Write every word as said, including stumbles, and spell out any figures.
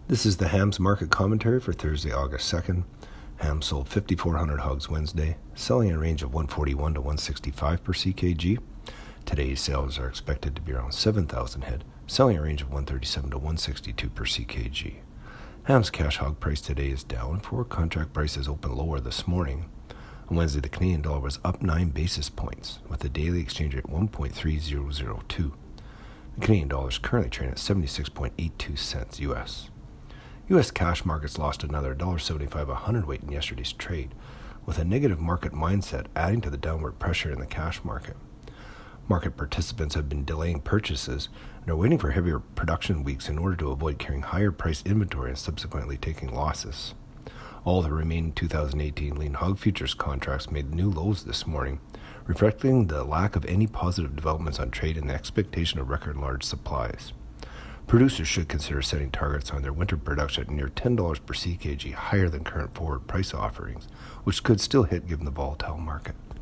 This is the Hams market commentary for Thursday, August second. Hams sold fifty-four hundred hogs Wednesday, selling in a range of one forty-one to one sixty-five per C K G. Today's sales are expected to be around seven thousand head, selling in a range of one thirty-seven to one sixty-two per C K G. Hams cash hog price today is down. Forward contract prices opened lower this morning. On Wednesday, the Canadian dollar was up nine basis points, with the daily exchange rate one point three zero zero two. The Canadian dollar is currently trading at seventy-six point eight two cents U S. U S cash markets lost another one dollar seventy-five a hundredweight in yesterday's trade, with a negative market mindset adding to the downward pressure in the cash market. Market participants have been delaying purchases and are waiting for heavier production weeks in order to avoid carrying higher priced inventory and subsequently taking losses. All the remaining two thousand eighteen lean hog futures contracts made new lows this morning, reflecting the lack of any positive developments on trade and the expectation of record large supplies. Producers should consider setting targets on their winter production at near ten dollars per C K G, higher than current forward price offerings, which could still hit given the volatile market.